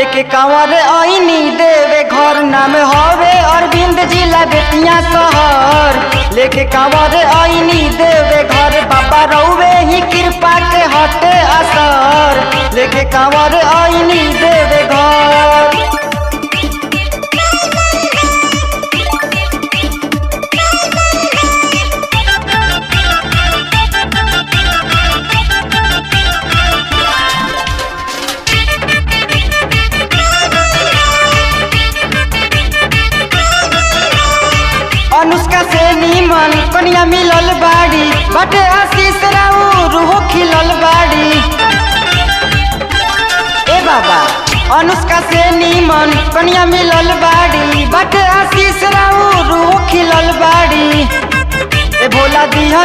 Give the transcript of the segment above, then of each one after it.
लेके कांवर आईनी देवे घर नाम हवे अरविंद जिला बेतिया शहर। लेके कांवर आईनी देवे घर बाबा रउवे ही कृपा के हटे असर। लेके कांवर आईनी देवे घर। अनुष्का से नीमन कनिया मिलल बाड़ी बटे आशीष राउर हो खिलल बाड़ी। ए बाबा अनुष्का से नीमन कनिया मिलल बाड़ी बटे आशीष राउर हो खिलल बाड़ी। ए भोला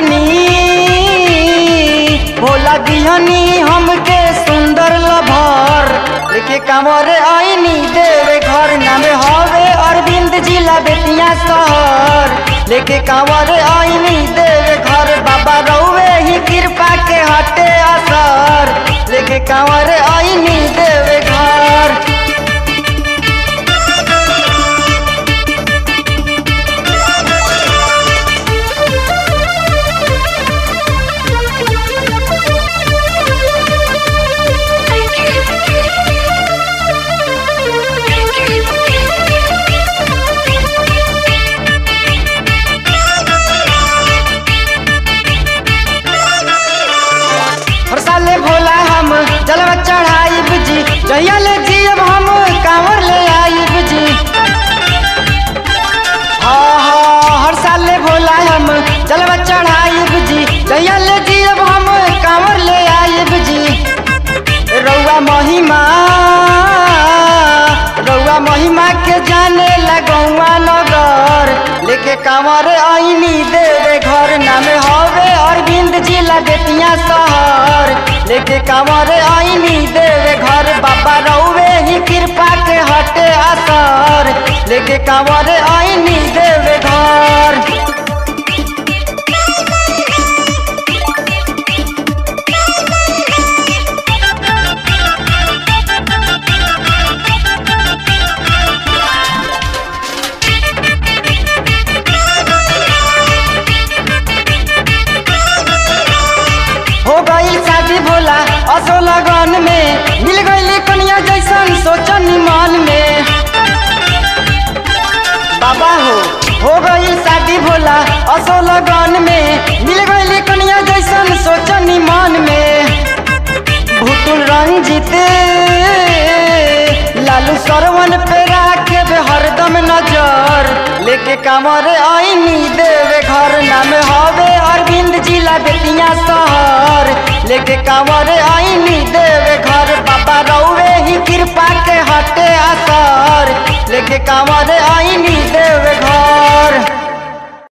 दिहनी हमके सुंदर लभर। लेके कांवर आईनी देवे घर नाम हवे अरविंद जिला बेतिया शहर। लेके कांवर आईनी देवे घर बाबा रउवे ही कृपा के हटे असर। लेके कांवर आईनी देवे घर। भोला हम जलवा चढ़ाइब जी जहिया ले जियब हम कांवर ले आइब जी। हर साल भोला हम जलवा चढ़ाइब जी जहिया ले जियब हम कांवर ले आइब जी। रउआ महिमा के जाने लगौआ नगर। लेके कांवर आईनी देवे घर नाम हवे अरविंद जिला बेतिया शहर। लेके कांवर आईनी देवे घर बाबा रउवे ही कृपा के हटे असर। लेके कांवर आईनी देवे घर। हो गई शादी भोला असो लगन में मिल गई कनिया जैसन सोचन मन में। बाबा हो गई शादी भोला असो लगन में मिल गई कनिया जैसन सोचन मन में। भूतुल रंजित लालू सरवन पे राखे हरदम नजर। लेके कांवर आईनी देवे घर नाम हवे अरविंद जिला बेतिया शहर। लेके कांवर आईनी देवे घर बाबा रउवे ही कृपा के हटे असर। लेके कांवर आईनी